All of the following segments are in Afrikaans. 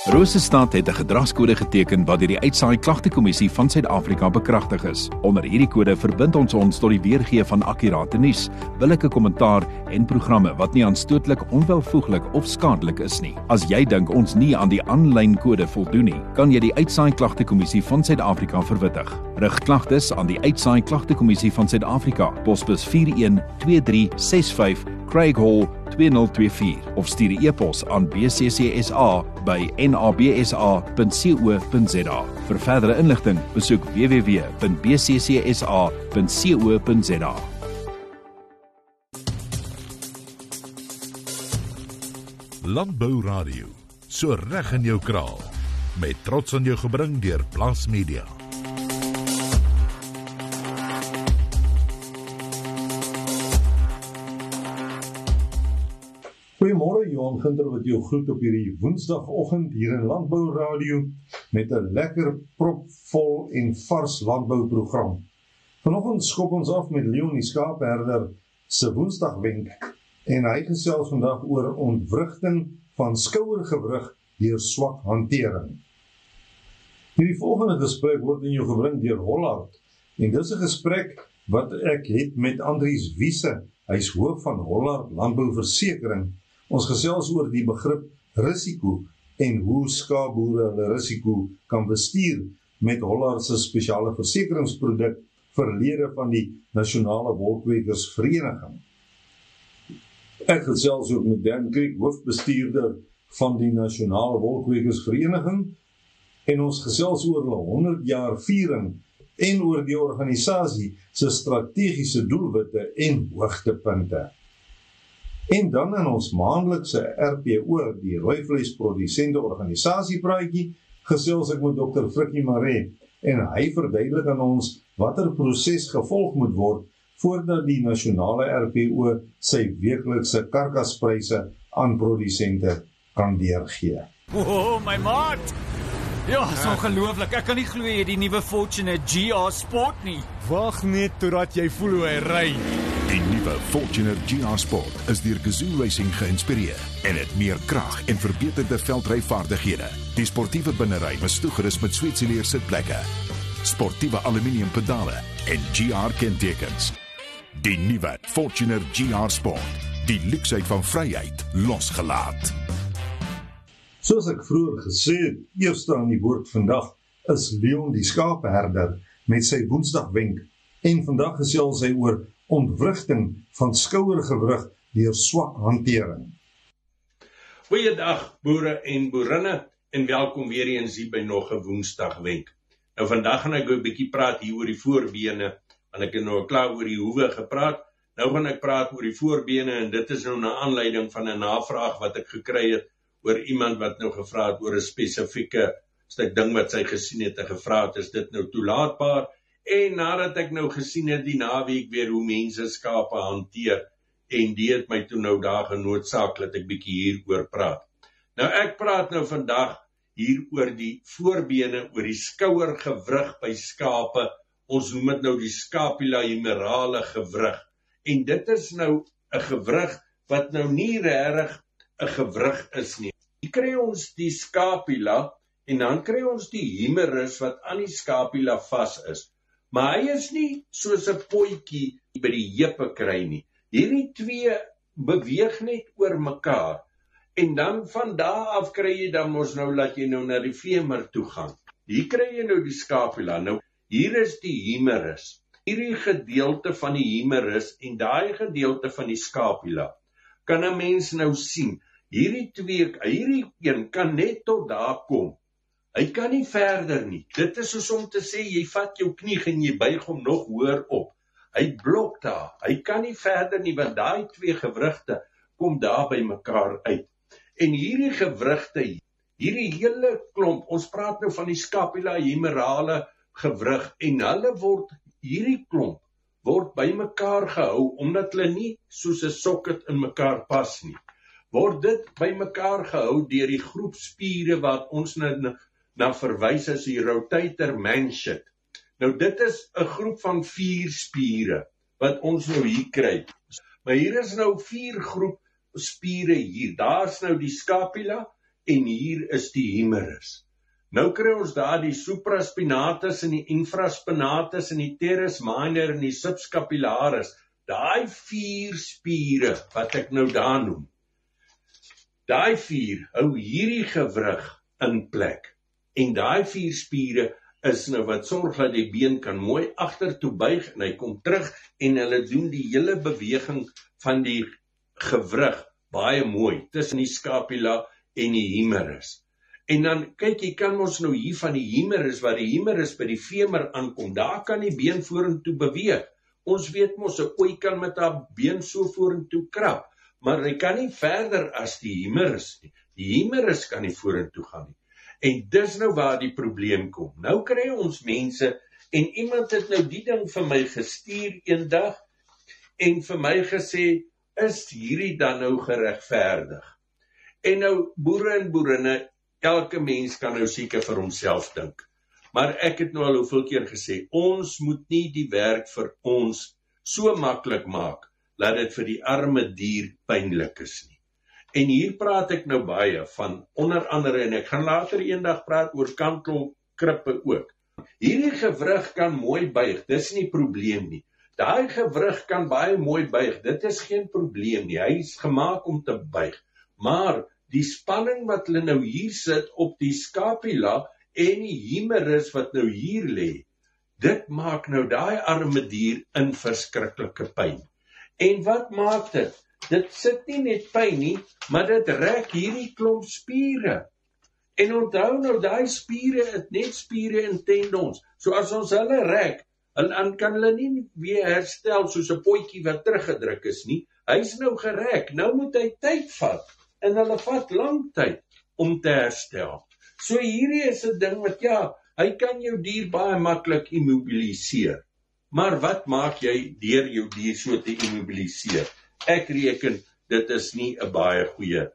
Rosestad het 'n gedragskode geteken wat deur die Uitsaai Klagtekommissie van Suid-Afrika bekragtig is. Onder hierdie kode verbind ons tot die weergee van akkurate nuus, billike kommentaar en programme wat nie aanstootlik, onwelvoeglik of skadelik is nie. As jy dink ons nie aan die aanlyn kode voldoen nie, kan jy die Uitsaai Klagtekommissie van Suid-Afrika verwittig. Rig klagtes aan die Uitsaai Klagtekommissie van Suid-Afrika, posbus 412365 Craig Hall 2024 of stuur 'n e-pos aan bccsa@nabsa.co.za. Vir verdere inligting, besoek www.bccsa.co.za. Landbou Radio, so reg in jou kraal, met trots aan jou gebring deur Plaas Media. Goeiemôre, Johan Ginter wat jou groet op hierdie Woensdagoggend hier in Landbou Radio met 'n lekker propvol en vars landbouprogram. Vanoggend skop ons af met Leon die skaapherder se Woensdagwenk en hy gesels vandag oor ontwrigting van skouergewrig deur swak hantering. Hierdie volgende gesprek word in jou gebring deur Hollard en dis 'n gesprek wat ek het met Andries Wiese. Hy is hoof van Hollard Landbouversekering. Ons gesels oor die begrip risiko en hoe skaapboere hulle risiko kan bestuur met Hollard se spesiale versekeringsproduk vir lede van die Nasionale Wolkwekersvereniging. Ek gesels ook met Dan Kriek, hoofbestuurder van die Nasionale Wolkwekersvereniging, en ons gesels oor hulle 100 jaar viering en oor die organisasie se strategiese doelwitte en hoogtepunte. En dan in ons maandelikse RPO, die rooivleisprodusente organisasiepraatjie, gesels ek met Dr. Frikkie Maree en hy verduidelik aan ons watter proses gevolg moet word voordat die nasionale RPO sy weeklikse karkaspryse aan produsente kan deurgee. Oh, my maat! Ja, is ongelooflik. Ek kan nie glo jy het die nuwe Fortuner GR Sport nie. Wag net totdat jy voel hoe hy ry. Die nuwe Fortuner GR Sport is deur Gazoo Racing geïnspireer en het meer krag en verbeterde veldryvaardighede. Die sportiewe binnery is toegerus met Sweetsileer sitplekke, sportiewe aluminium pedale en GR kentekens. Die nuwe Fortuner GR Sport, die luksheid van vryheid losgelaat. Soos ek vroeër gesê het, eerste aan die woord vandag is Leon die skaapherder met sy Woensdagwenk en vandag gesels hy oor ontwrigting van skouergewrig deur swak hantering. Goeiedag boere en boerinne en welkom weer eens hier by nog 'n Woensdagwenk. Nou vandag gaan ek 'n bietjie praat hier oor die voorbene, want ek het nou klaar oor die hoewe gepraat. Nou gaan ek praat oor die voorbene en dit is nou na aanleiding van 'n navraag wat ek gekry het oor iemand wat nou gevra het oor 'n spesifieke stuk ding wat sy gesien het en gevra het, is dit nou toelaatbaar? En nadat ek nou gesien het die naweek weer hoe mense skape hanteer, en die het my toe nou daar genoodsaak dat ek bietjie hieroor praat. Nou ek praat nou vandag hier oor die voorbene, oor die skouergewrig by skape. Ons noem dit nou die scapula humerale gewrig. En dit is nou 'n gewrig wat nou nie regtig 'n gewrig is nie. Hier kry ons die scapula en dan kry ons die humerus wat aan die scapula vas is. Maar hy is nie soos 'n potjie by die heupe kry nie. Hierdie twee beweeg net oor mekaar. En dan van daar af kry jy dan mos nou dat jy nou na die femur toe gaan. Hier kry jy nou die scapula. Nou hier is die humerus. Hierdie gedeelte van die humerus en daai gedeelte van die scapula kan 'n mens nou sien. Hierdie een kan net tot daar kom. Hy kan nie verder nie. Dit is soos om te sê, jy vat jou knie en jy buig hom nog hoër op. Hy blok daar. Hy kan nie verder nie, want daai twee gewrigte kom daar by mekaar uit. En hierdie gewrigte, hierdie hele klomp, ons praat nou van die scapula humerale gewrig, en hierdie klomp word by mekaar gehou, omdat hulle nie soos 'n sokket in mekaar pas nie. Word dit by mekaar gehou deur die groep spiere wat ons na verwys as die rotator manship. Nou dit is 'n groep van 4 spiere wat ons nou hier kry. Maar hier is nou 4 groep spiere hier. Daar's nou die scapula en hier is die humerus. Nou kry ons daar die supraspinatus en die infraspinatus en die teres minor en die subscapularis, daai 4 spiere wat ek nou daar noem. Daai 4 hou hierdie gewrig in plek. En daai 4 spiere is nou wat sorg dat die been kan mooi agtertoe buig en hy kom terug en hulle doen die hele beweging van die gewrig baie mooi tussen die scapula en die humerus. En dan kyk jy kan ons nou hier van die humerus waar die humerus by die femur aankom, daar kan die been vorentoe beweeg. Ons weet mos 'n ooi kan met haar been so vorentoe krap, maar hy kan nie verder as die humerus nie. Die humerus kan nie vorentoe gaan nie. En dis nou waar die probleem kom. Nou kry ons mense, en iemand het nou die ding vir my gestuur eendag, en vir my gesê, is hierdie dan nou geregverdig? En nou, boere en boerinne, elke mens kan nou seker vir homself dink. Maar ek het nou al hoeveel keer gesê, ons moet nie die werk vir ons so maklik maak, laat dit vir die arme dier pynlik is nie. En hier praat ek nou baie van, onder andere, en ek gaan later eendag praat oor kantelkrippe ook. Hierdie gewrig kan mooi buig, dis nie probleem nie. Daai gewrig kan baie mooi buig, dit is geen probleem nie, hy is gemaak om te buig. Maar die spanning wat hulle nou hier sit op die scapula en die humerus wat nou hier lê, dit maak nou daai arme dier in verskriklike pyn. En wat maak dit? Dit sit nie net pyn nie, maar dit rek hierdie klomp spiere. En onthou nou, daai spiere is net spiere en tendons. So as ons hulle rek, dan kan hulle nie weer herstel soos 'n potjie wat teruggedruk is nie. Hy's nou gerek, nou moet hy tyd vat. En hulle vat lang tyd om te herstel. So hierdie is 'n ding wat, hy kan jou dier baie maklik immobiliseer. Maar wat maak jy deur jou dier so te immobiliseer? Ek reken, dit is nie 'n baie goeie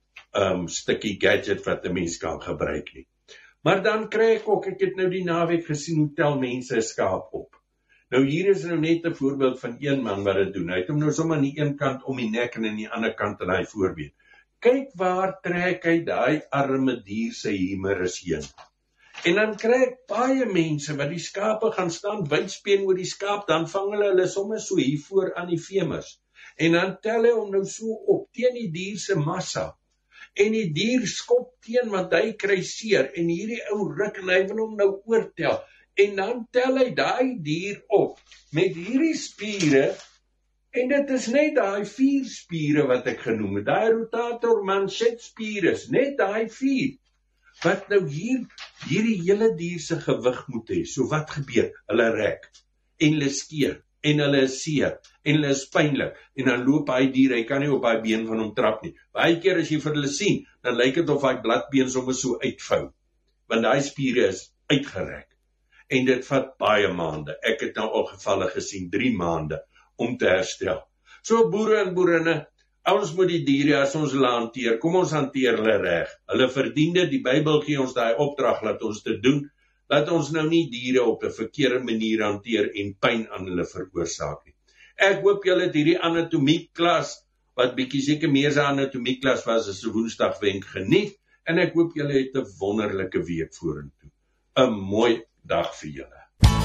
stukkie gadget wat 'n mens kan gebruik nie. Maar dan kry ek ook, ek het nou die naweek gesien hoe tel mense 'n skaap op. Nou hier is nou net 'n voorbeeld van een man wat dit doen. Hy het hom nou sommer aan die een kant om die nek en aan die ander kant aan hy voorbeen. Kyk waar trek hy daai arme dier sy humerus heen. En dan kry ek baie mense wat die skape gaan staan wydspeen oor die skaap, dan vang hulle sommer so hier voor aan die femurs. En dan tel hy hom nou so op teen die dier se massa. En die dier skop teen want hy kry seer en hierdie ou ruk en hy wil hom nou oortel. En dan tel hy daai dier op met hierdie spiere. En dit is net daai 4 spiere wat ek genoem het, daai rotator manchet spiere, net daai 4, wat nou hierdie hele dier se gewig moet hê. So wat gebeur? Hulle rek, en hulle skeer, en hulle is seer, en hulle is pynlik, en dan loop hy dier, hy kan nie op hy been van hom trap nie. Baie keer as jy vir hulle sien, dan lyk dit of hy bladbeen sommer so uitvou, want daai spiere is uitgerek. En dit vat baie maande, ek het nou al gevalle gesien, 3 maande, om te herstel. So boere en boerinne, ons moet die diere as ons hulle hanteer, kom ons hanteer hulle reg. Hulle verdien dit, die Bybel gee ons daai opdrag, laat ons dit doen, laat ons nou nie diere op 'n verkeerde manier hanteer en pyn aan hulle veroorsaak nie. Ek hoop julle het hierdie anatomieklas, wat bietjie seker meer as 'n anatomieklas was as 'n Woensdagwenk geniet, en ek hoop julle het 'n wonderlike week vorentoe. 'n Mooi dag vir julle.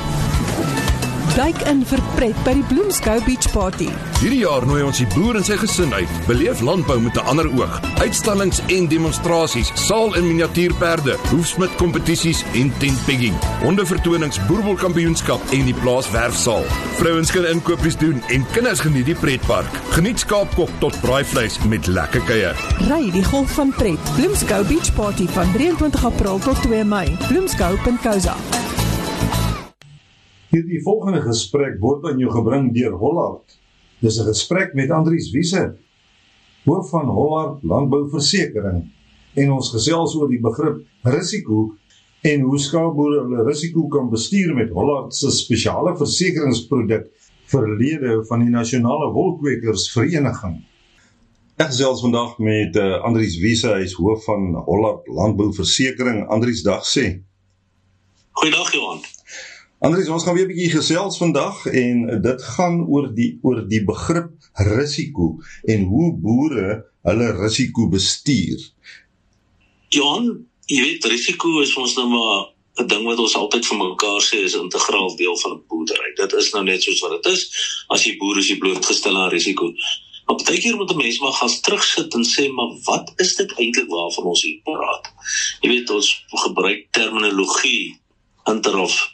Duik in vir pret by die Bloemskou Beach Party. Hierdie jaar nooi ons die boer en sy gesin uit. Beleef landbou met 'n ander oog. Uitstallings en demonstrasies, saal en miniatuurperde, hoefsmid kompetisies en tentpegging. Hondevertonings, boerbolkampioenskap en die plaaswerfsaal. Vrouens kan inkopies doen en kinders geniet die pretpark. Geniet skaapkok tot braaivleis met lekker kuier. Ry die golf van pret. Bloemskou Beach Party van 23 April tot 2 Mei. Bloemskou.co.za. Hierdie volgende gesprek word aan jou gebring deur Hollard. Dis 'n gesprek met Andries Wiese, hoof van Hollard Landbouversekering, en ons gesels oor die begrip risiko en hoe skaapboere hulle risiko kan bestuur met Hollard se spesiale versekeringsproduk verlede van die Nasionale Wolkwekersvereniging. Ek gesels vandag met Andries Wiese, hy is hoof van Hollard Landbouversekering. Andries, dag sê. Goeiedag Johan. Andries, ons gaan weer 'n bietjie gesels vandag en dit gaan oor die begrip risiko en hoe boere hulle risiko bestuur. Johan, jy weet, risiko is ons nou maar 'n ding wat ons altyd vir mekaar sê is 'n integraal deel van 'n boerdery. Dit is nou net soos wat dit is. As jy boer is jy blootgestel aan risiko. Maar baie keer moet 'n mens maar gaan terugsit en sê, maar wat is dit eintlik waarvan ons hier praat? Jy weet, ons gebruik terminologie interhof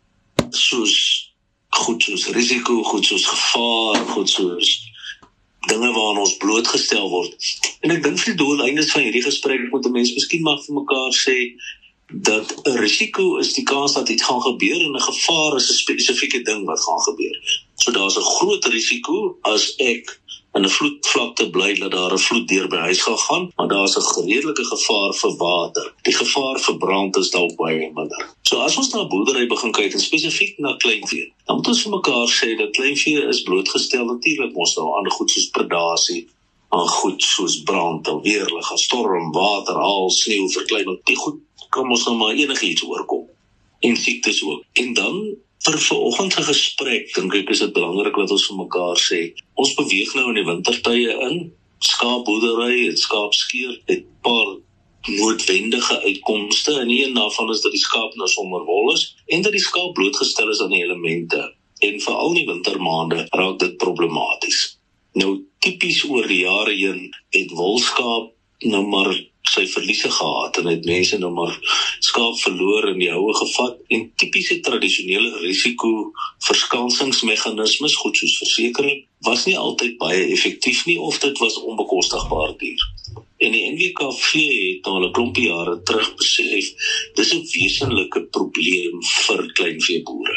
soos goed soos risiko, goed soos gevaar, goed soos dinge waaraan ons blootgestel word. En ek dink vir die doeleindes van hierdie gesprek moet 'n mens miskien maar vir mekaar sê dat 'n risiko is die kans dat iets gaan gebeur en 'n gevaar is 'n spesifieke ding wat gaan gebeur. So daar's 'n groot risiko as ek in 'n vloedvlakte bly dat daar 'n vloed deur my huis gaan, maar daar's 'n redelike gevaar vir water. Die gevaar vir brand is dalk baie minder. So as ons na boerdery begin kyk en spesifiek na kleinvee, dan moet ons vir mekaar sê dat kleinvee is blootgestel natuurlik mos nou aan goed soos predasie, aan goed soos brand, weerlig, storm, water, haal, sneeu, verkleining. Die goed kan ons nou maar enigiets oorkom. En siektes ook. En dan vir vanoggend se gesprek, dink ek is dit belangrik dat ons vir mekaar sê, ons beweeg nou in die wintertye in, skaapboerdery en skaapskeer het 'n paar noodwendige uitkomste, en een daarvan is dat die skaap nou sonder wol is, en dat die skaap blootgestel is aan die elemente, en veral in die wintermaande raak dit problematies. Nou, tipies oor die jare heen het wolskaap nou maar sy verliese gehad, en het mense nou maar skaap verloor in die houe gevat, en tipiese tradisionele risiko verskansingsmeganismes, goed soos versekering, was nie altyd baie effektief nie, of dit was onbekostigbaar duur. En die NWKV het al 'n klompie jare terug besef, dis 'n wesenlike probleem vir kleinveeboere.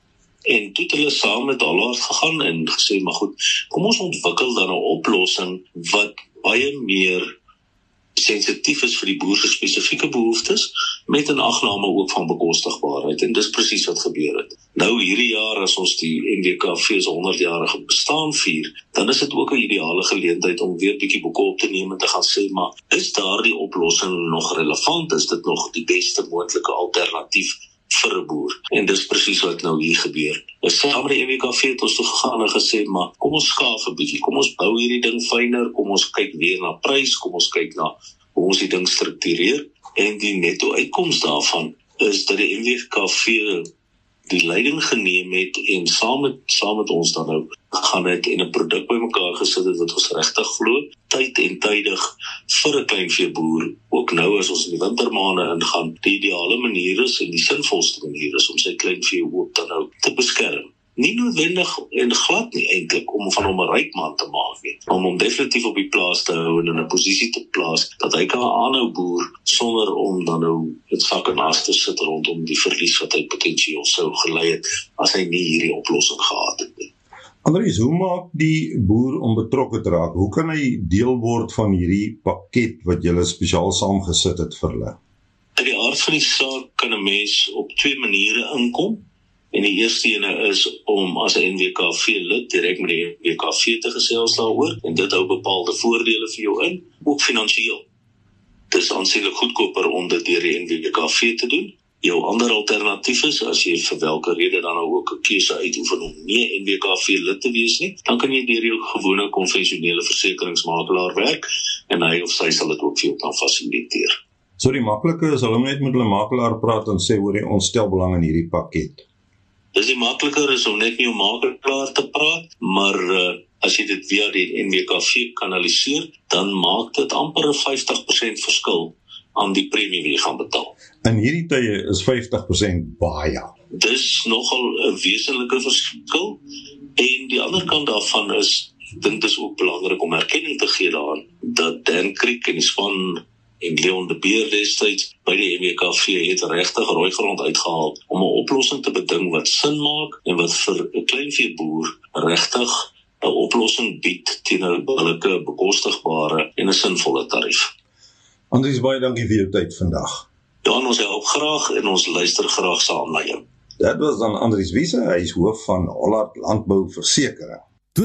En toe het hulle saam met Hollard gegaan en gesê, maar goed, kom ons ontwikkel dan 'n oplossing wat baie meer sensitief is vir die boer se spesifieke behoeftes, met 'n agname ook van bekostigbaarheid, en dis presies wat gebeur het. Nou hierdie jaar, as ons die NWKV se 100-jarige bestaan vier, dan is dit ook 'n ideale geleentheid om weer bietjie boeke op te neem en te gaan sê, maar is daardie oplossing nog relevant? Is dit nog die beste moontlike alternatief vir 'n boer? En dis presies wat nou hier gebeur. Saam met die NWKV het ons toe gegaan en gesê, maar kom ons skaaf 'n bietjie, kom ons bou hierdie ding fyner, kom ons kyk weer na prys, kom ons kyk na hoe ons die ding struktureer, en die netto uitkoms daarvan is dat die NWKV die leiding geneem het en saam met ons dan nou gaan het en 'n produk bymekaar gesit het wat ons regtig glo, tyd en tydig vir 'n kleinveeboer, ook nou as ons in die wintermaande ingaan, die ideale manier is en die sinvolste manier is om sy kleinvee ook dan nou te beskerm. Nie noodwendig en glad nie eintlik om van hom 'n ryk man te maak nie, om hom definitief op die plaas te hou en in 'n posisie te plaas dat hy kan aanhou boer sonder om dan nou met sak en as te sit rondom die verlies wat hy potensieel sou gelei het as hy nie hierdie oplossing gehad het nie. Andries, hoe maak die boer om betrokke te raak? Hoe kan hy deel word van hierdie pakket wat julle spesiaal saamgesit het vir hulle? In die aard van die saak kan 'n mens op twee maniere inkom. En die eerste ene is om as 'n NWKV-lid direk met die NWKV te gesels daaroor, en dit hou bepaalde voordele vir jou in, ook finansiëel. Dit is aansienlik goedkoper om dit deur die NWKV te doen. Jou ander alternatief is, as jy vir welke rede dan nou ook 'n keuse uitoefen om nie NWKV-lid te wees nie, dan kan jy deur jou gewone konvensionele versekeringsmakelaar werk, en hy of sy sal dit ook vir jou kan fasiliteer. So die maklike is hulle net met hulle makelaar praat en sê, hoor, ons stel belang in hierdie pakket. Dis die makliker is om net nie om makelaar te praat, maar as jy dit via die NWKV kanaliseer, dan maak dit amper 'n 50% verskil aan die premie wat jy gaan betaal. In hierdie tye is 50% baie. Dis nogal 'n wesenlike verskil, en die ander kant daarvan is, ek dink dit is ook belangrik om erkenning te gee daaraan, dat Dan Kriek en die span en Leon de Beer destyds by die NWKV het regtig rooi grond uitgehaal om 'n oplossing te beding wat sin maak en wat vir 'n kleinveeboer regtig 'n oplossing bied teen 'n billike, bekostigbare en 'n sinvolle tarief. Andries, baie dankie vir jou tyd vandag. Ja, ons help graag en ons luister graag saam na jou. Dit was dan Andries Wiese, hy is hoof van Hollard Landbou Versekering.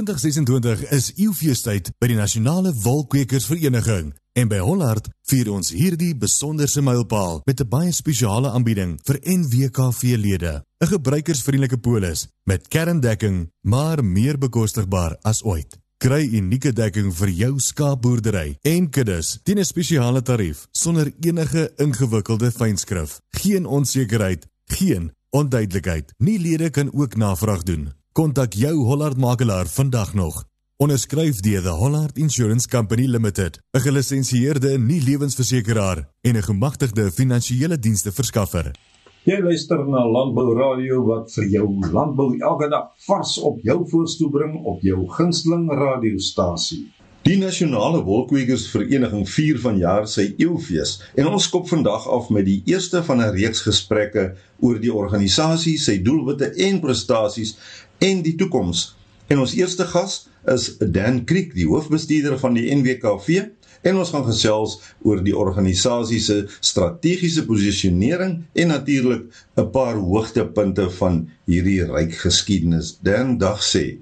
2026 is eeufeestyd by die Nasionale Wolkwekersvereniging. En by Hollard vier ons hierdie besonderse mylpaal met 'n baie spesiale aanbieding vir NWKV-lede. 'n Gebruikersvriendelike polis met kerndekking, maar meer bekostigbaar as ooit. Kry unieke dekking vir jou skaapboerdery en kuddes teen 'n spesiale tarief sonder enige ingewikkelde fynskrif. Geen onsekerheid, geen onduidelikheid. Nie lede kan ook navraag doen. Kontak jou Hollard makelaar vandag nog. Onderskryf deur The Hollard Insurance Company Limited, 'n gelisensieerde nie-lewensversekeraar en 'n gemagtigde finansiële dienste verskaffer. Jy luister na Landbou Radio wat vir jou landbou elke dag vars op jou voorstoel bring op jou gunsteling radiostasie. Die Nasionale Wolkwekersvereniging vier vanjaar sy eeufees en ons skop vandag af met die eerste van 'n reeks gesprekke oor die organisasie, sy doelwitte en prestasies en die toekoms. En ons eerste gas is Dan Kriek, die hoofbestuurder van die NWKV, en ons gaan gesels oor die organisasie se strategiese posisionering en natuurlik 'n paar hoogtepunte van hierdie ryk geskiedenis. Dan, dag sê.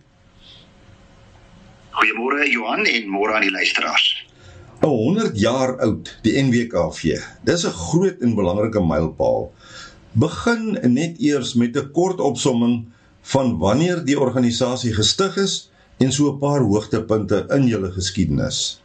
Goeiemôre Johan en môre aan die luisteraars. 100 jaar oud, die NWKV. Dis 'n groot en belangrike mylpaal. Begin net eers met 'n kort opsomming van wanneer die organisasie gestig is en so 'n paar hoogtepunte in julle geskiedenis.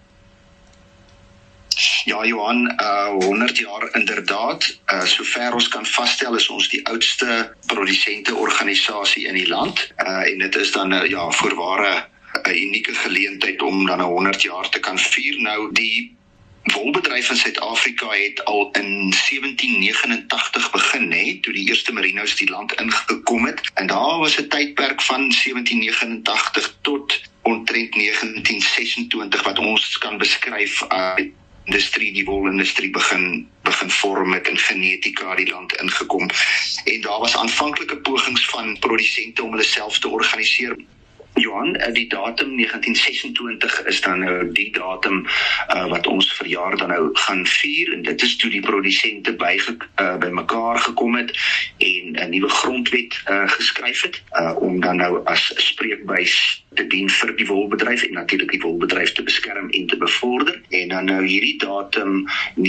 Ja Johan, 100 jaar inderdaad. Sover ons kan vasstel is ons die oudste produsenteorganisasie in die land. En dit is dan voorware 'n unieke geleentheid om dan 100 jaar te kan vier. Nou die wolbedryf in Suid-Afrika het al in 1789 begin, toe die eerste Merinos die land ingekom het. En daar was 'n tydperk van 1789 tot omtrent 1926 wat ons kan beskryf as die wolindustrie begin vorm het en genetika die land ingekom. En daar was aanvanklike pogings van produsente om hulle self te organiseer. Johan, die datum 1926 is dan nou die datum wat ons verjaar dan nou gaan vier, en dit is toe die produsente by mekaar gekom het en 'n nuwe grondwet geskryf het, om dan nou as spreekbuis te dien vir die wolbedryf en natuurlik die wolbedryf te beskerm en te bevorder. En dan nou hierdie datum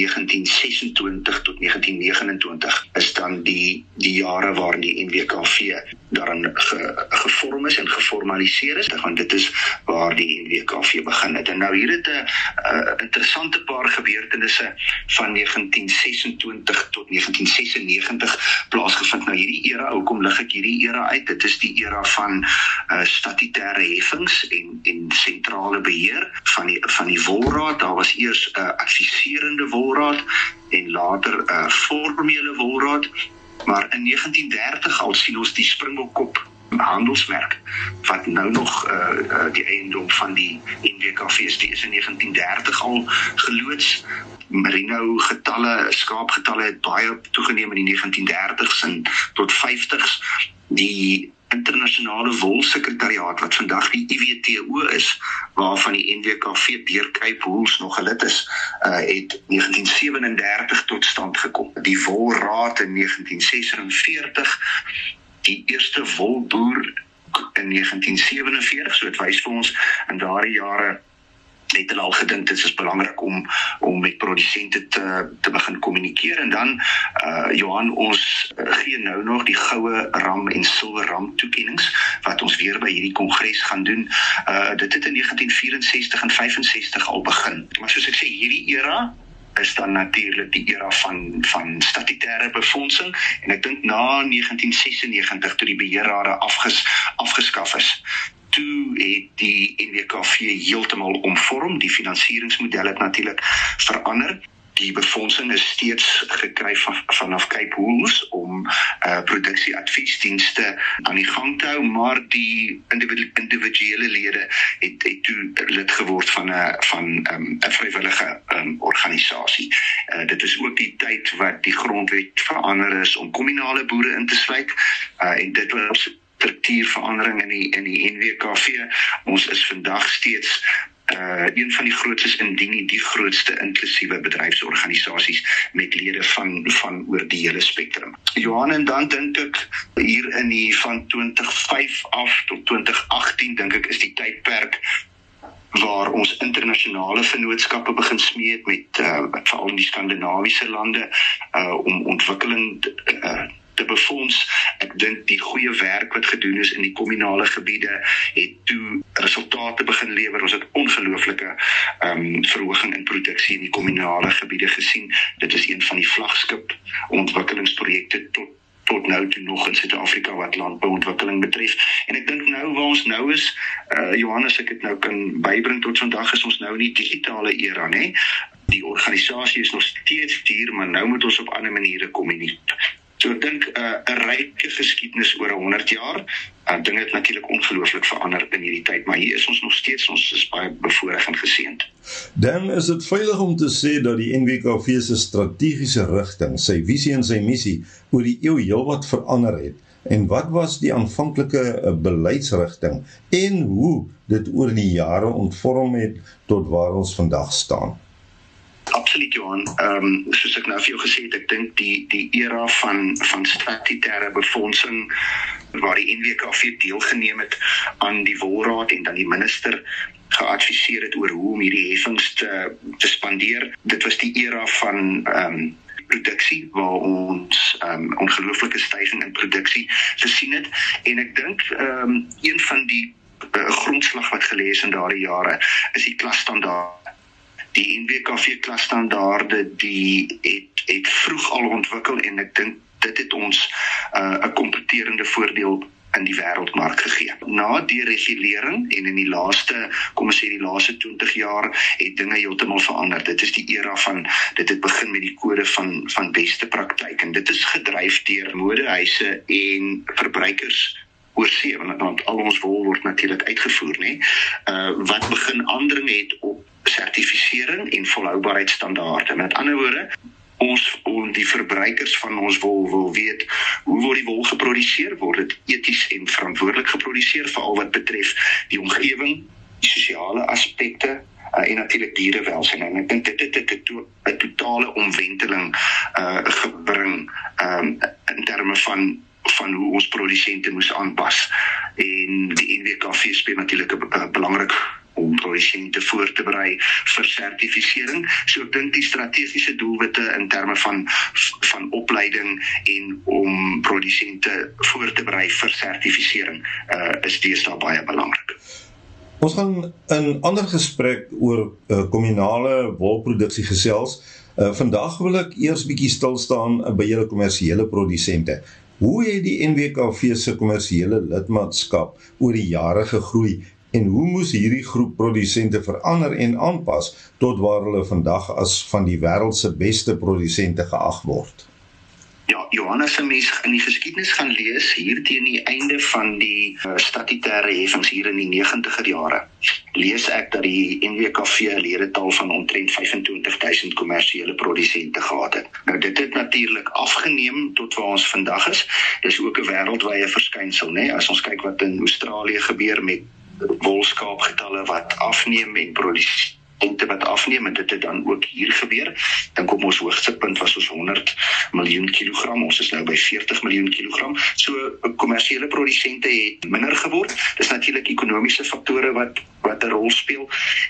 1926 tot 1929 is dan die jare waarin die NWKV daarin gevorm is en geformaliseer is, want dit is waar die NWKV begin het. En nou hier het 'n interessante paar gebeurtenisse van 1926 tot 1996 plaasgevind. Nou hierdie era, hoekom lig ek hierdie era uit? Dit is die era van statutêre heffings en sentrale beheer van die wolraad. Daar was eers 'n adviserende wolraad en later 'n formele wolraad. Maar in 1930 al sien ons die Springbokkop handelsmerk, wat nou nog die eiendom van die NWKV is. Die is in 1930 al geloods. Merino getalle, skaapgetalle het baie toegeneem in die 1930s en tot 50s. Die internasionale wolsekretariaat wat vandag die IWTO is, waarvan die NWKV deur Cape Wools nog 'n lid is, het 1937 tot stand gekom. Die wolraad in 1946, die eerste wolboer in 1947, so het wys vir ons in daardie jare het hulle al gedink dit is belangrik om met produsente te begin kommunikeer. En dan Johan, ons gee nou nog die goue ram en silwer ram toekennings wat ons weer by hierdie kongres gaan doen. Dit het in 1964 en 65 al begin. Maar soos ek sê, hierdie era is dan natuurlik die era van statutêre befondsing, en ek dink na 1996 toe die beheerrade afgeskaf is, toe het die NWKV heeltemal omvorm. Die finansieringsmodel het natuurlik verander. Die befondsing is steeds gekry vanaf Cape Wools om produksieadviesdienste aan die gang te hou, maar die individuele lede het toe lid geword van 'n vrywillige organisasie. Dit is ook die tyd wat die grondwet verander is om kommunale boere in te sluit, en dit was struktuurverandering in die NWKV. Ons is vandag steeds een van die grootstes, indien nie die grootste inklusiewe bedryfsorganisasies met lede van oor die hele spektrum. Johan, en dan dink ek hier in die van 2005 af tot 2018 dink ek is die tydperk waar ons internasionale vennootskappe begin smeed met veral in die Skandinawiese lande om ontwikkeling te befonds. Ek dink die goeie werk wat gedoen is in die kommunale gebiede het toe resultate begin lewer. Ons het ongelooflike verhoging in produksie in die kommunale gebiede gesien. Dit is een van die vlaggenskap ontwikkelingsprojekte tot nou toe nog in Suid-Afrika wat landbouontwikkeling betref. En ek dink nou waar ons nou is, Johannes, ek het nou kan bybring tot vandag, is ons nou in die digitale era, né? Die organisasie is nog steeds hier, maar nou moet ons op ander maniere kommunikeer. So ek dink 'n ryke geskiedenis oor 100 jaar. Dinge het natuurlik ongelooflik verander in hierdie tyd, maar hier is ons nog steeds, ons is baie bevoorreg en geseënd. Dan is dit veilig om te sê dat die NWKV se strategiese rigting, sy visie en sy missie oor die eeu heelwat verander het. En wat was die aanvanklike beleidsrigting en hoe dit oor die jare ontvorm het tot waar ons vandag staan? Absoluut, Johan. Soos ek nou vir jou gesê het, ek dink die era van statutêre befondsing waar die NWKV deelgeneem het aan die wolraad en dan die minister geadviseer het oor hoe om hierdie heffings te spandeer. Dit was die era van produksie waar ons ongelooflike stygings in produksie gesien het. En ek dink een van die grondslag wat gelê is in daardie jare is die klasstandaard. Die NWKV klasstandaarde die het vroeg al ontwikkel en ek dink dit het ons 'n kompeterende voordeel in die wêreldmark gegee. Na deregulering en in die laaste 20 jaar het dinge heeltemal verander. Dit is die era van, dit het begin met die kode van beste praktyk en dit is gedryf deur modehuise en verbruikers oor see, want al ons wol word natuurlik uitgevoer, né? Wat begin aandring het op sertifisering en volhoubaarheidsstandaarde. Met ander woorde, die verbruikers van ons wol wil weet, hoe word die wol geproduseer? Word dit eties en verantwoordelik geproduseer, veral wat betref die omgewing, die sosiale aspekte, en natuurlik dierewelsyn. En ek dink dit het 'n totale omwenteling gebring in terme van hoe ons produsente moes aanpas. En die NWKV speel natuurlik 'n belangrik om produsente voor te berei vir sertifisering. So ek dink die strategiese doelwitte in terme van opleiding en om produsente voor te berei vir sertifisering is deesdae baie belangrik. Ons gaan in 'n ander gesprek oor kommunale wolproduksie gesels. Vandag wil ek eers bietjie stil staan by julle kommersiële produsente. Hoe het die NWKV se kommersiële lidmaatskap oor die jare gegroei en hoe moes hierdie groep produsente verander en aanpas tot waar hulle vandag as van die wêreld se beste produsente geag word? Ja, Johannes, as mens in die geskiedenis gaan lees, hier teen die einde van die statutêre heffings hier in die 90er jare, lees ek dat die NWKV 'n ledetal van omtrent 25.000 kommersiële produsente gehad het. Nou dit het natuurlik afgeneem tot waar ons vandag is. Dis ook 'n wêreldwye verskynsel, né? As ons kyk wat in Australië gebeur met wolskaapgetalle wat afneem en produsente wat afneem, en dit het dan ook hier gebeur. Dan kom ons hoogste punt was ons 100 miljoen kilogram, ons is nou by 40 miljoen kilogram. So kommersiële produsente het minder geword. Dis natuurlik ekonomiese faktore wat 'n rol speel,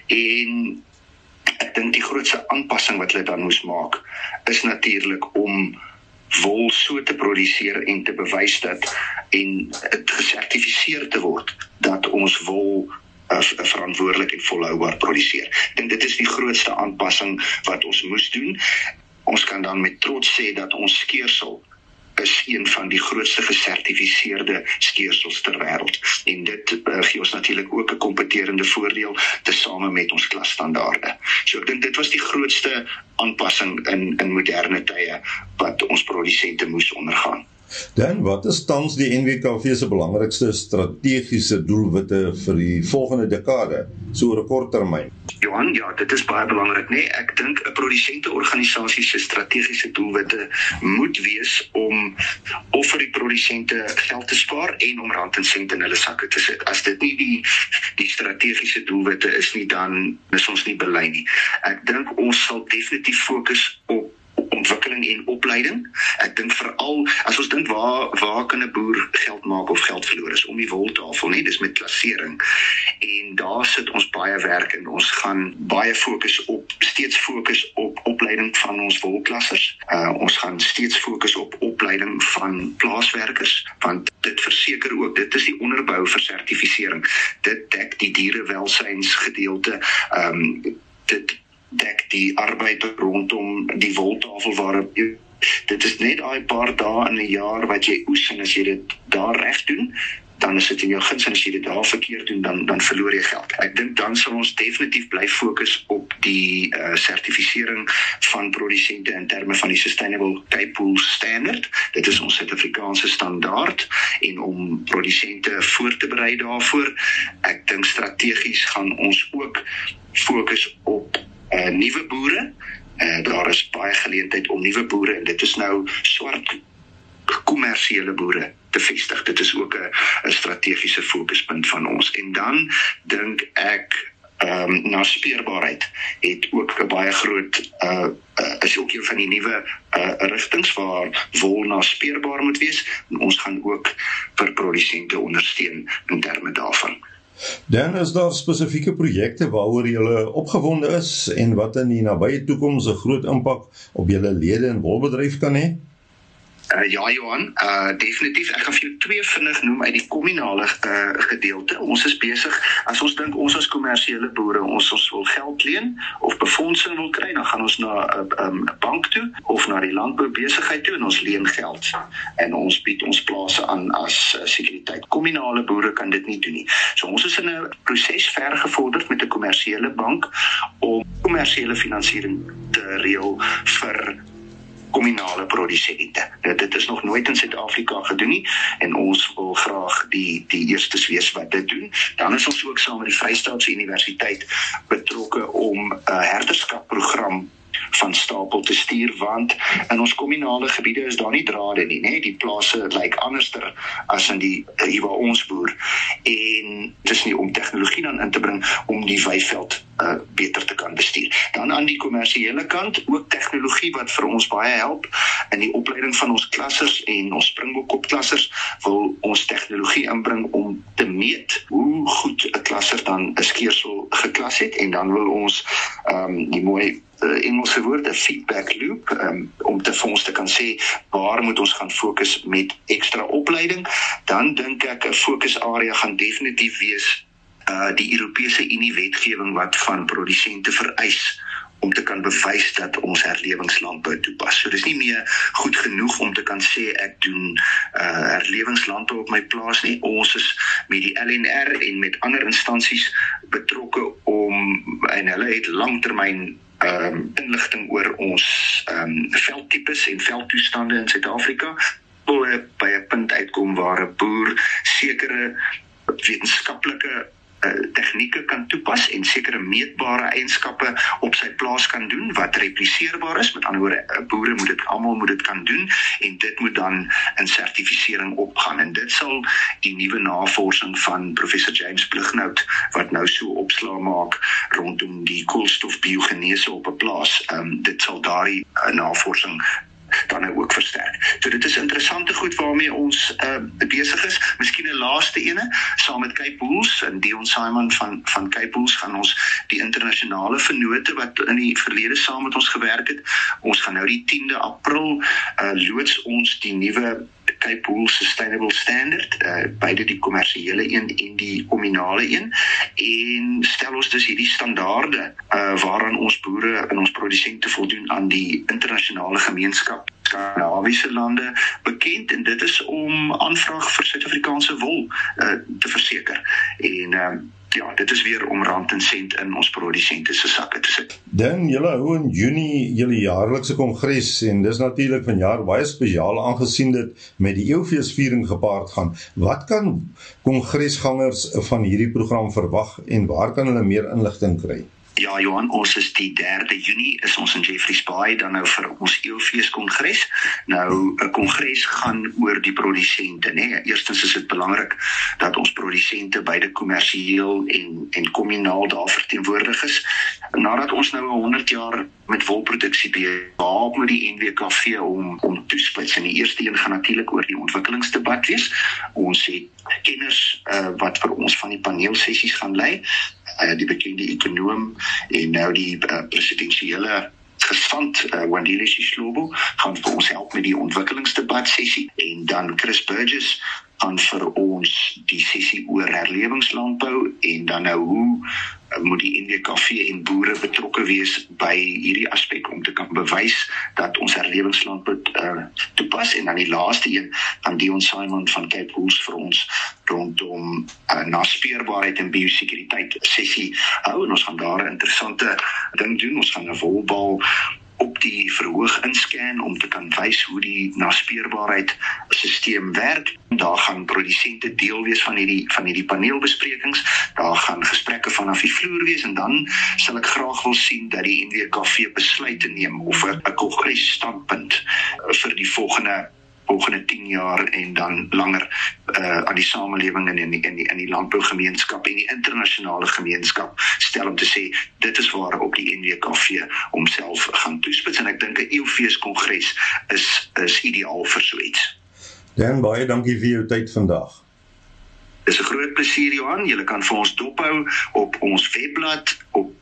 en ek dink die grootste aanpassing wat hulle dan moes maak is natuurlik om wol so te produseer en te bewys dat en dit gesertifiseer te word dat ons wol verantwoordelik en volhoubaar produseer. Ek dink dit is die grootste aanpassing wat ons moes doen. Ons kan dan met trots sê dat ons skeersel is een van die grootste gesertifiseerde skeersels ter wêreld. En dit gee ons natuurlik ook 'n kompeterende voordeel tesame met ons klasstandaarde. So ek dink dit was die grootste aanpassing in moderne tye wat ons produsente moes ondergaan. Dan, wat is tans die NWKV se belangrikste strategiese doelwitte vir die volgende dekade, so oor 'n kort termyn? Johan, ja, dit is baie belangrik, né? Ek dink 'n produsenteorganisasie se strategiese doelwitte moet wees om of vir die produsente geld te spaar en om rand en sent in hulle sakke te sit. As dit nie die strategiese doelwitte is nie, dan is ons nie belei nie. Ek dink ons sal definitief fokus op ontwikkeling ontwikkeling en opleiding. Ek dink veral, as ons dink waar kan 'n boer geld maak of geld verloor is, om die woltafel, nie, dis met klassering. En daar sit ons baie werk in. Ons gaan baie steeds fokus op opleiding van ons wolklassers. Ons gaan steeds fokus op opleiding van plaaswerkers, want dit verseker ook, dit is die onderbou vir sertifisering. Dit dek die dierewelsynsgedeelte, dit dek die arbeid rondom die woltafel waarop dit is net daai paar dae in 'n jaar wat jy oes, en as jy dit daar reg doen, dan is dit in jou guns, en as jy dit daar verkeerd doen, dan verloor jy geld. Ek dink dan sal ons definitief bly fokus op die sertifisering van produsente in terme van die Sustainable Cape Wool Standard. Dit is ons Suid-Afrikaanse standaard, en om produsente voor te berei daarvoor. Ek dink strategies gaan ons ook fokus op nuwe boere. Daar is baie geleentheid om nuwe boere, en dit is nou swart kommersiële boere te vestig. Dit is ook 'n strategiese fokuspunt van ons. En dan dink ek naspeurbaarheid het ook 'n baie groot is ook een van die nuwe rigtings waar wol naspeurbaar moet wees, en ons gaan ook vir produsente ondersteun in terme daarvan. Dan is daar spesifieke projekte waaroor julle opgewonde is en wat in die nabye toekoms 'n groot impak op julle lede en wolbedryf kan hê? Ja, Johan, definitief. Ek gaan vir jou 2 vinnig noem uit die kommunale gedeelte. Ons is besig, as ons dink ons as kommersiële boere, ons wil geld leen of befondsing wil kry, dan gaan ons na 'n bank toe of na die landboubesigheid toe en ons leen geld. En ons bied ons plase aan as sekuriteit. Kommunale boere kan dit nie doen nie. So ons is in 'n proses ver gevorderd met 'n kommersiële bank om kommersiële finansiering te reël vir kommunale produsente. Dit is nog nooit in Suid-Afrika gedoen nie, en ons wil graag die eerstes wees wat dit doen. Dan is ons ook saam met die Vrystaatse Universiteit betrokke om 'n herderskapprogram van stapel te stuur, want in ons kommunale gebiede is daar nie drade nie, né? Die plase lyk anderster as in hier waar ons boer, en dit is nie om tegnologie dan in te bring om die weiveld beter te kan bestuur. Dan aan die kommersiële kant ook tegnologie wat vir ons baie help in die opleiding van ons klassers en ons springbokkopklassers wil ons tegnologie inbring om te meet hoe goed 'n klasser dan 'n skeersel geklas het, en dan wil ons die mooi Engelse woord, 'n feedback loop, om vir ons te kan sê waar moet ons gaan fokus met ekstra opleiding. Dan dink ek 'n fokusarea gaan definitief wees die Europese Unie wetgewing wat van produsente vereis om te kan bewys dat ons herlewingslandbou toepas. So dis nie meer goed genoeg om te kan sê ek doen herlewingslandbou op my plaas nie. Ons is met die LNR en met ander instansies betrokke en hulle het langtermyn inligting oor ons veldtipes en veldtoestande in Suid-Afrika, by 'n punt uitkom waar 'n boer sekere wetenskaplike tegnieke kan toepas en sekere meetbare eienskappe op sy plaas kan doen wat repliseerbaar is. Met ander woorde, boere almal moet dit kan doen, en dit moet dan in sertifisering opgaan. En dit sal die nuwe navorsing van professor James Blighnout wat nou so opslaa maak rondom die koolstofbiogenese op 'n plaas. Dit sal daardie navorsing dan nou ook versterk. So dit is interessante goed waarmee ons besig is. Miskien 'n laaste ene, saam met Cape Wools en Dion Simon van Cape Wools gaan ons die internasionale vennote wat in die verlede saam met ons gewerk het. Ons gaan nou die 10de April loods ons die nuwe Cape Wool Sustainable Standard, beide die kommersiële een en die kommunale een, en stel ons dus hierdie standaarde waaraan ons boere en ons produsente voldoen aan die internasionale gemeenskap Skandinawiese lande bekend, en dit is om aanvraag vir Suid-Afrikaanse wol te verseker. En ja, dit is weer om rand en sent in ons produsente se sakke te sit. Dan, julle hou in Junie julle jaarlikse kongres, en dis natuurlik vanjaar baie spesiaal aangesien dit met die eeufeesviering gepaard gaan. Wat kan kongresgangers van hierdie program verwag en waar kan hulle meer inligting kry? Ja, Johan, ons is die 3 Junie, is ons in Jeffreys Bay, dan nou vir ons eeuwfeeskongres. Nou, 'n kongres gaan oor die produsente, né? Eerstens is dit belangrik dat ons produsente beide kommersieel en kommunaal daar verteenwoordig is. Nadat ons nou 100 jaar met wolproduksie behaal met die NWKV om toespits. En die eerste een gaan natuurlik oor die ontwikkelingsdebat wees. Ons het kenners wat vir ons van die paneelsessies gaan lei, die bekende ekonoom en nou die presidensiële gesant, Wandile Sislobo, gaan vir ons help met die ontwikkelingsdebat sessie, en dan Chris Burgess gaan vir ons die sessie oor herlewingslandbou, en dan nou hoe moet die NWKV en boere betrokke wees by hierdie aspek om te kan bewys dat ons herlewingslandbou toepas. En dan die laaste een gaan Dion Simon van Cape Wool's vir ons rondom naspeurbaarheid en biosekuriteit sessie hou, en ons gaan daar 'n interessante ding doen. Ons gaan 'n wolbal op die verhoog inscan om te kan wys hoe die naspeurbaarheid sisteem werk. Daar gaan produsente deel wees van hierdie paneelbesprekings. Daar gaan gesprekke vanaf die vloer wees, en dan sal ek graag wil sien dat die NWKV besluite neem of 'n kongresstandpunt vir die volgende 10 jaar en dan langer aan die samelewing en in die landbougemeenskap en die internasionale gemeenskap stel om te sê, dit is waar op die NWKV homself gaan toespits, en ek dink 'n eeuwfeeskongres is ideaal vir so iets. Dan, baie dankie vir jou tyd vandag. Dis 'n groot plesier, Johan. Julle kan vir ons dophou op ons webblad,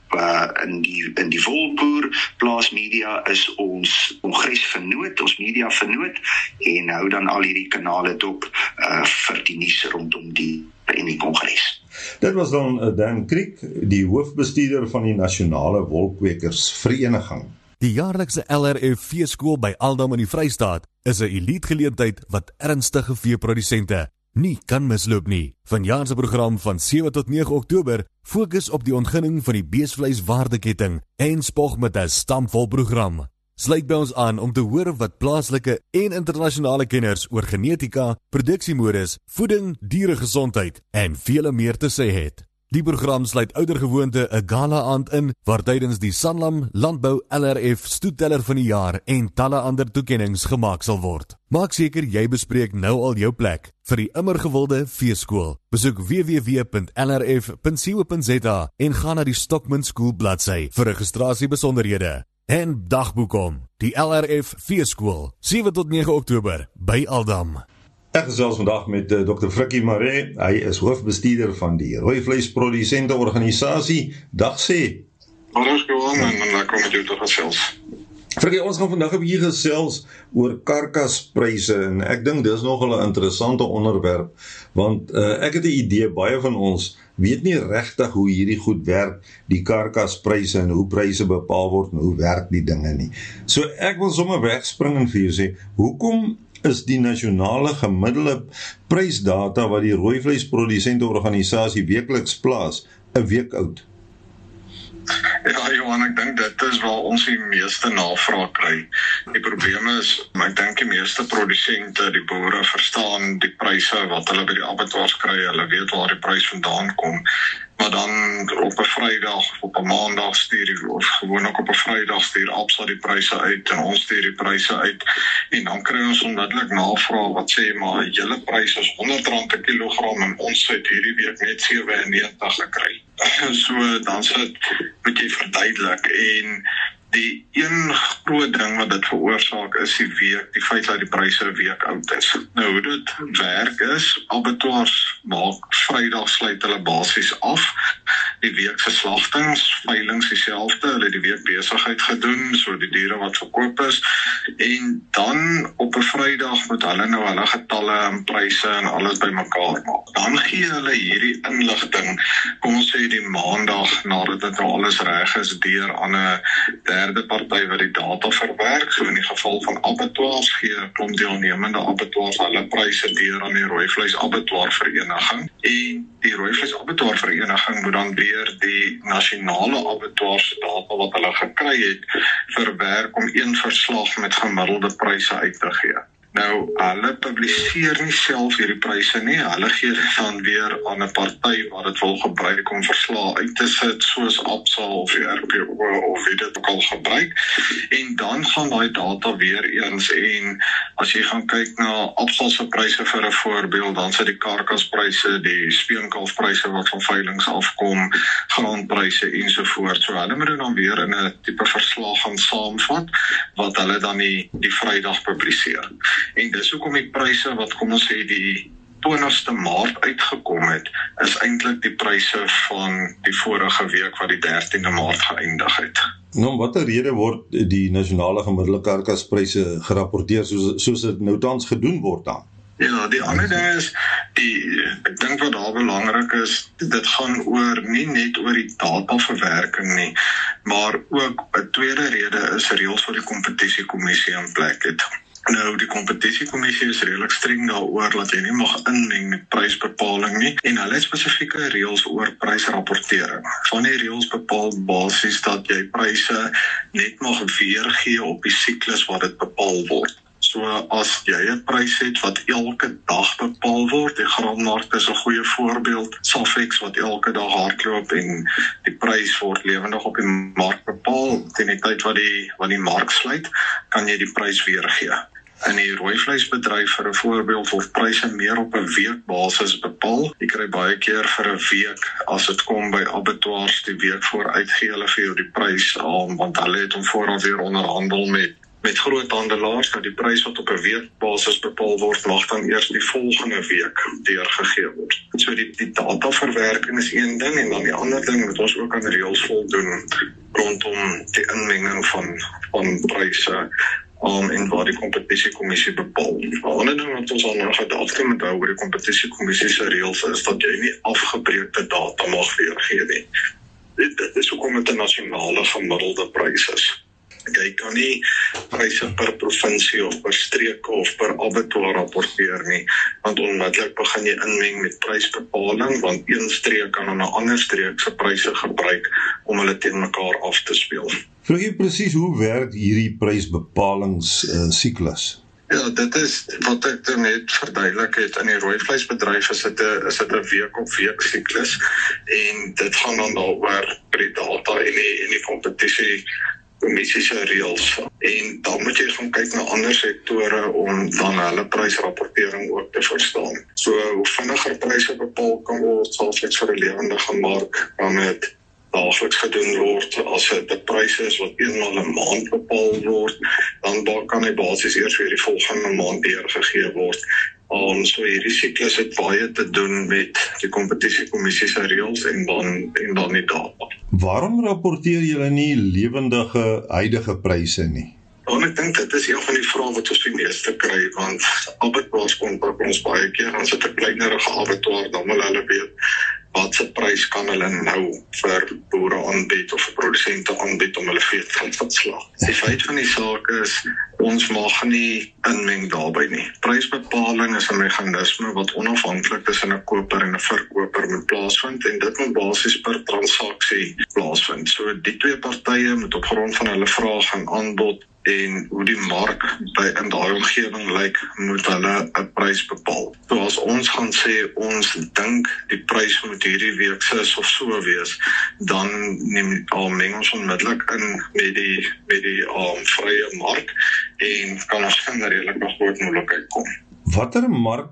in die Wolboer Plaas Media is ons kongresvernoot, ons media vernoot, en hou dan al hierdie kanale dop vir die nuus rondom die kongres. Dit was dan Dan Kriek, die hoofbestuurder van die Nasionale Wolkwekersvereniging. Die jaarlikse LRF veeskool by Aldam in die Vrystaat is 'n elitgeleentheid wat ernstige veeprodusente nie kan misloop nie. Vanjaar se program van 7 tot 9 Oktober fokus op die ontginning van die beesvleiswaardeketting en spog met 'n stampvol program. Sluit by ons aan om te hoor wat plaaslike en internasionale kenners oor genetika, produksiemodus, voeding, dieregesondheid en vele meer te sê het. Die program sluit oudergewoonte 'n gala-aand in, waar tydens die Sanlam Landbou LRF stoetteller van die jaar en talle ander toekennings gemaak sal word. Maak seker jy bespreek nou al jou plek vir die immer gewilde veeskool. Besoek www.lrf.co.za en gaan na die Stockman School bladsy vir registrasiebesonderhede. En dagboek om, die LRF veeskool, 7 tot 9 Oktober by Aldam. Ek gesels vandag met Dr. Frikkie Maree. Hy is hoofbestuurder van die Rooivleisprodusente Organisasie. Dag sê. Hallo Johan, en lekker om met jou te gesels. Frikkie, ons gaan vandag 'n bietjie gesels oor karkaspryse, en ek dink dis nogal 'n interessante onderwerp, want ek het 'n idee, baie van ons weet nie regtig hoe hierdie goed werk, die karkaspryse en hoe pryse bepaal word en hoe werk die dinge nie. So ek wil sommer wegspring en vir jou sê, hoekom is die nasionale gemiddelde prysdata wat die Rooivleisprodusente Organisasie weekliks plaas 'n week oud? Ja, Johan, ek dink dit is waar ons die meeste navraag kry. Die probleem is, ek dink die meeste produsente, die boere, verstaan die pryse wat hulle by die abattoirs kry, hulle weet waar die prys vandaan kom, maar dan op 'n Vrydag, op 'n Maandag of gewoon ook op 'n Vrydag stuur Absa die pryse uit en ons stuur die pryse uit, en dan kry ons onmiddellik navraag wat sê, maar julle prys is R100 per kilogram en ons het hierdie week net 97 gekry. So dan moet jy verduidelik, en die een groot ding wat dit veroorsaak is die feit dat die pryse 'n week oud is. Nou hoe dit werk is, abattoirs maak Vrydag sluit hulle basies af. Die week se slagtings, veilings dieselfde, hulle het die week besigheid gedoen, so die diere wat verkoop is, en dan op 'n Vrydag moet hulle nou hulle getalle en pryse en alles bymekaar maak. Dan gee hulle hierdie inligting, kom ons sê die Maandag, nadat dit nou alles reg is, deur aan 'n derde party wat die data verwerk. So in die geval van abattoirs gee 'n klomp deelnemende abattoirs hulle pryse deur aan die Rooivleis Abattoirvereniging, en die Rooivleis Abattoirvereniging moet dan weer die nasionale abattoirs data wat hulle gekry het verwerk om een verslag met gemiddelde pryse uit te gee. Nou, hulle publiseer nie self hierdie pryse nie, hulle gee dit dan weer aan 'n party wat dit wil gebruik om verslae uit te sit, soos Absa of die RPO of wie dit ook al gebruik, en dan gaan daai data weer eens, en as jy gaan kyk na Absa se pryse vir 'n voorbeeld, dan sit die karkaspryse, die speenkalfpryse wat van veilinge afkom, graanpryse ensovoort, so hulle moet dit dan weer in 'n tipe verslag gaan saamvat, wat hulle dan die Vrydag publiseer. En dis hoekom die pryse wat, kom ons sê, die 20ste Maart uitgekom het, is eintlik die pryse van die vorige week wat die 13de Maart geëindig het. Nou, om watter rede word die nasionale gemiddelde karkaspryse gerapporteer soos dit nou tans gedoen word dan? Ja, die ander ding is, ek dink wat daar belangrik is, dit gaan nie net oor die dataverwerking nie, maar ook 'n tweede rede is reëls wat die kompetisiekommissie in plek het. Nou, die kompetisiekommissie is redelik streng daaroor dat jy nie mag inmeng met prysbepaling nie, en hulle het spesifieke reëls oor prysrapportering. Van die reëls bepaal basies dat jy pryse net mag weergee op die siklus wat dit bepaal word. So as jy 'n prys het wat elke dag bepaal word, die graanmark is 'n goeie voorbeeld, Safex wat elke dag hardloop en die prys word lewendig op die mark bepaal, teen die tyd wat die mark sluit, kan jy die prys weergee. In die rooivleisbedryf vir 'n voorbeeld word pryse meer op 'n weekbasis bepaal. Jy kry baie keer vir 'n week, as dit kom by abattoirs, die week vooruit gee hulle vir jou die prys, want hulle het hom vooraf weer onderhandel met groot handelaars, dat die prys wat op 'n weekbasis bepaal word, mag dan eers die volgende week deurgegee word. So die dataverwerking is een ding, en dan die ander ding moet ons ook aan reëls voldoen rondom die inmenging van pryse en waar die kompetisiekommissie bepaal. 'n ander ding wat ons aan gedagte moet hou oor die kompetisiekommissie se reëls is dat jy nie afgebreekte data mag weergee nie. Dit is hoekom dit 'n nasionale gemiddelde prys is. Jy kan nie pryse per provinsie of per streek of per abattoir rapporteer nie, want onmiddellik begin jy inmeng met prysbepaling, want een streek kan aan 'n ander streek se pryse gebruik om hulle teen mekaar af te speel. Vroeg jy presies hoe werk hierdie prysbepalingssiklus? Ja, dit is wat ek net verduidelik het. In die rooivleisbedryf is dit 'n week-op-week siklus, en dit gaan dan daaroor die data en die kompetisie kommissie se reëls, en dan moet jy gaan kyk na ander sektore om dan hulle prysrapportering ook te verstaan. So hoe vinniger pryse bepaal kan word, sal slegs vir 'n lewendige mark kan dit daagliks gedoen word. As dit 'n prys is wat eenmaal 'n maand bepaal word, dan kan hy basies eers weer die volgende maand deurgegee word. So hierdie siklus het baie te doen met die kompetisiekommissie se reëls en dan die data. Waarom rapporteer julle nie lewendige huidige pryse nie? Want ek dink dit is een van die vrae wat ons die meeste kry, want abattoirs kontak ons baie keer, as dit 'n kleinerige abattoir, dan wil hulle weet wat se prys kan hulle nou vir boere aanbied of vir produsente aanbied om hulle vee te verslag. Die feit van die saak is, ons mag nie inmeng daarbey nie. Prysbepaling is 'n meganisme wat onafhanklik tussen 'n koper en 'n verkoper moet plaasvind, en dit moet basies per transaksie plaasvind. So die twee partye moet op grond van hulle vraag en aanbod en hoe die mark in daai omgewing lyk, moet hulle 'n prys bepaal. So as ons gaan sê, ons dink die prys moet hierdie week sis of so wees, dan meng ons onmiddellik in met die vrye mark, en kan ons in 'n redelike groot moeilikheid kom. Watter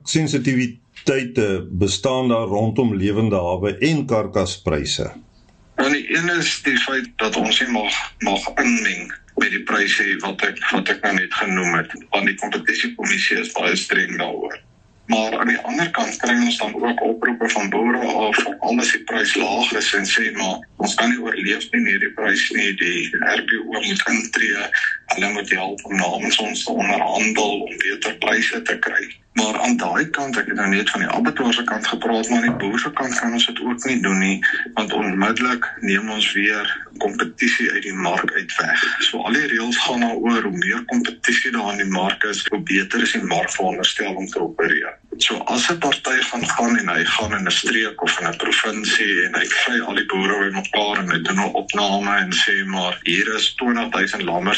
marksensitiwiteite bestaan daar rondom lewende hawe en karkaspryse? Nou, die een is die feit dat ons nie mag inmeng met die pryse wat ek nou net genoem het, want die kompetisiekommissie is baie streng daaroor. Maar aan die ander kant kry ons dan ook oproepe van boere af, veral as die prys laag is, en sê, maar ons kan nie oorleef nie hierdie prys nie, die RPO moet intree, hulle moet help om namens ons te onderhandel om beter pryse te kry. Maar aan daai kant, ek het nou net van die abattoir se kant gepraat, maar aan die boer se kant kan ons dit ook nie doen nie, want onmiddellik neem ons weer kompetisie uit die mark uit weg. So al die reëls gaan daaroor, hoe meer kompetisie daar in die mark is, hoe beter is die mark veronderstel om te opereer. So as 'n party gaan en hy gaan in 'n streek of in 'n provinsie en hy kry al die boere bymekaar en hy doen 'n opname en sê, maar hier is 20,000 lammers in die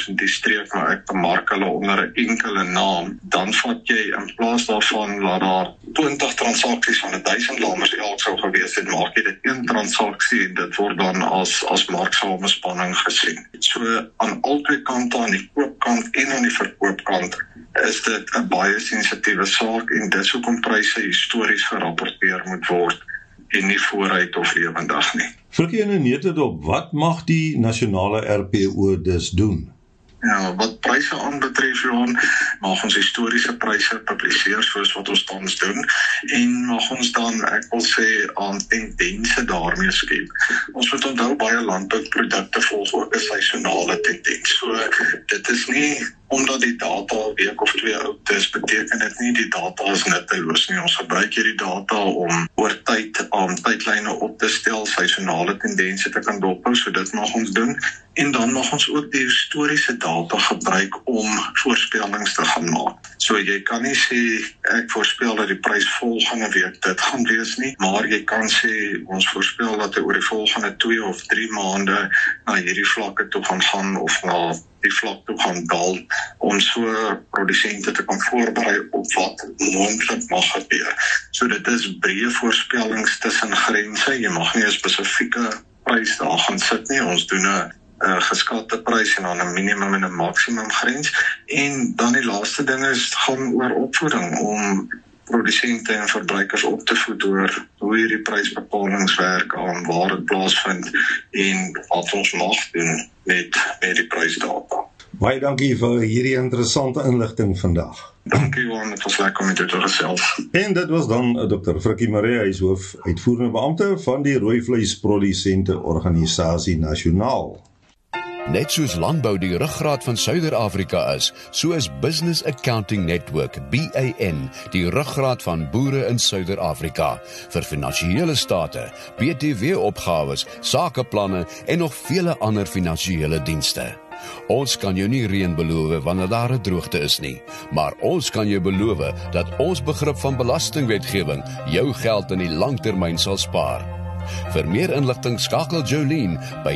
streek, maar ek bemark hulle onder 'n enkele naam, dan vat jy in plaas daarvan laat daar 20 transaksies van 1000 lamers elk sou gewees het, maak jy dit 1 transaksie en dit word dan as marksamespanning gesien. So aan albei kante, aan die koopkant en aan die verkoopkant, is dit 'n baie sensitiewe saak en dis hoekom pryse histories gerapporteer moet word en nie vooruit of lewendig nie. Frikkie, net dit op, wat mag die nasionale RPO dus doen? Ja, wat pryse aanbetref, Johan, mag ons historiese pryse publiseer soos wat ons tans doen en mag ons dan, ek wil sê, aan tendense daarmee skep. Ons moet onthou baie landbouprodukte volg ook 'n seisonale tendens. So dit is nie omdat die data 'n week of 2 oud is, beteken dit nie die data is nutteloos nie. Ons gebruik hierdie data om oor tyd tydlyne op te stel, seisonale tendense te kan dophou, so dit mag ons doen. En dan mag ons ook die historiese data gebruik om voorspellings te gaan maak. So jy kan nie sê, ek voorspel dat die prys volgende week dit gaan wees nie, maar jy kan sê, ons voorspel dat hy oor die volgende 2 of 3 maande na hierdie vlakke toe gaan of na die vlak toe gaan daal, om so produsente te kan voorberei op wat moontlik mag gebeur. So dit is breë voorspellings tussen grense, jy mag nie 'n spesifieke prys daar gaan sit nie, ons doen 'n geskatte prys en dan 'n minimum en 'n maksimum grens, en dan die laaste ding is, gaan oor opvoeding, om produsente en verbruikers op te voed oor hoe hierdie prysbepalings werk, aan waar dit plaasvind en wat ons mag doen met die prysdata. Baie dankie vir hierdie interessante inligting vandag. Dankie Johan, het was lekker om met u te gesels. En dit was dan Dr. Frikkie Maree, hy is hoof uitvoerende beampte van die Rooivleisprodusente Organisasie Nasionaal. Net soos landbou die ruggraat van Suider-Afrika is, so is Business Accounting Network, BAN, die ruggraat van boere in Suider-Afrika, vir finansiële state, BTW-opgawes, sakeplanne en nog vele ander finansiële dienste. Ons kan jou nie reën beloof wanneer daar 'n droogte is nie, maar ons kan jou beloof dat ons begrip van belastingwetgewing jou geld in die langtermyn sal spaar. Vir meer inligting skakel Jolene by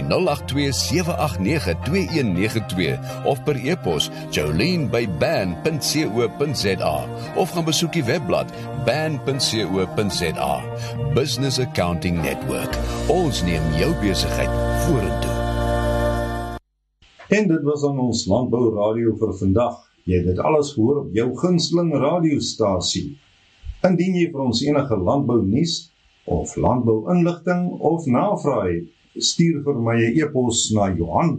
082-789-2192 of per e-pos jolene@ban.co.za of gaan besoek die webblad ban.co.za. Business Accounting Network. Ons neem jou besigheid vorentoe. En dit was aan ons Landbou Radio vir vandag. Jy het dit alles gehoor op jou gunsteling radiostasie. Indien jy vir ons enige landbou nuus of landbou inligting of navraag het, stuur vir my 'n e-pos na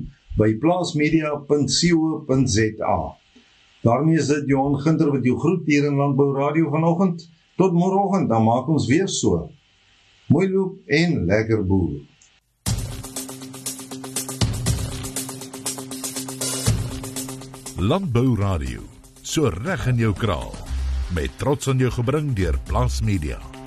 Johan@plaasmedia.co.za. daarmee is dit Johan Ginter wat jou groet hier in Landbou Radio vanoggend. Tot môreoggend, dan maak ons weer so. Mooi loop en lekker boer. Landbou Radio, so reg in jou kraal, met trots aan jou gebring deur Plaas Media.